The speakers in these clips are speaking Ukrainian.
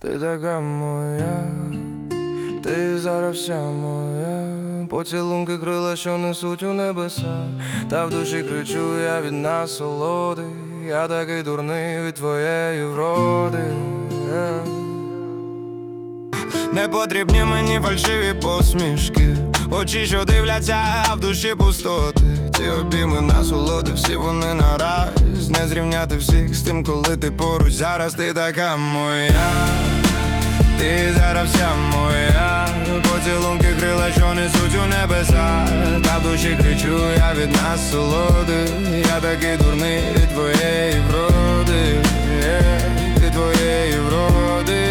Ти така моя, ти зараз вся моя. Поцілунки крила, що несуть у небеса. Та в душі кричу я від насолоди. Я такий дурний від твоєї вроди. Не потрібні мені фальшиві посмішки, очі, що дивляться, а в душі пустоти. Ці обійми насолоди, всі вони нараз. Не зрівняти всіх з тим, коли ти поруч. Зараз ти така моя, ти зараз вся моя. Поцілунки крила, що несуть у небеса. Та в душі кричу я від насолоди. Я такий дурний від твоєї вроди. Від твоєї вроди.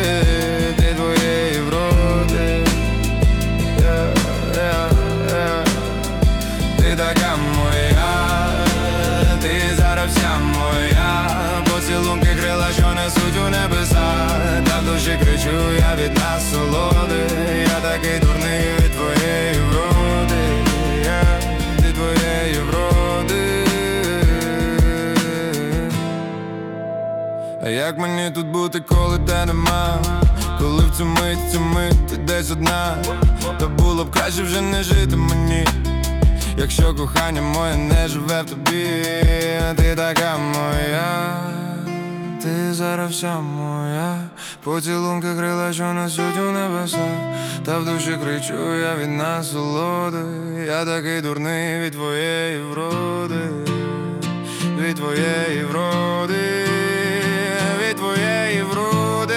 Ти така моя, ти зараз вся моя. Поцілунки крила, що несуть у небеса. Та в душі кричу я від насолоди. Я такий дурний від твоєї вроди. Від твоєї вроди. А як мені тут бути, коли те нема? Коли в цю мить ти десь одна. Та було б краще вже не жити мені, якщо кохання моє не живе в тобі. Ти така моя, ти зараз вся моя. Поцілунки крила, що несуть у небеса. Та в душі кричу я від насолоди. Я такий дурний від твоєї вроди. Від твоєї вроди. Від твоєї вроди.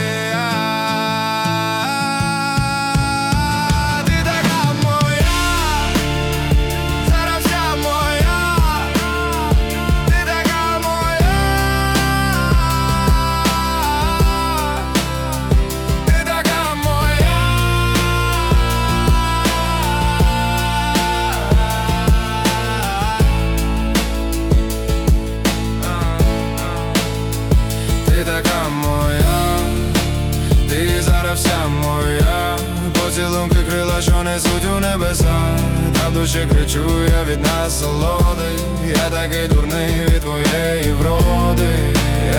Ти така моя, ти зараз вся моя. Поцілунки крила, що несуть у небеса. Та в душі кричу я від насолоди. Я такий дурний від твоєї вроди.